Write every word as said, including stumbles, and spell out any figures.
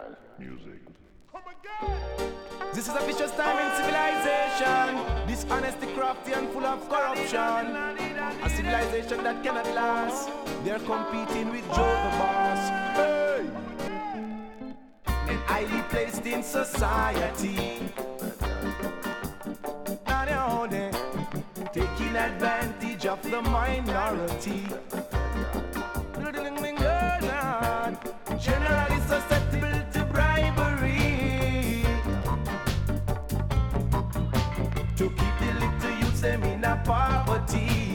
Music. This is a vicious time in civilization. Dishonesty, crafty and full of corruption. A civilization that cannot last. They're competing with Joe the boss. Hey! And highly placed in society. Now they're taking advantage of the minority. Generally susceptible to bribery. To keep the little youths them in a poverty.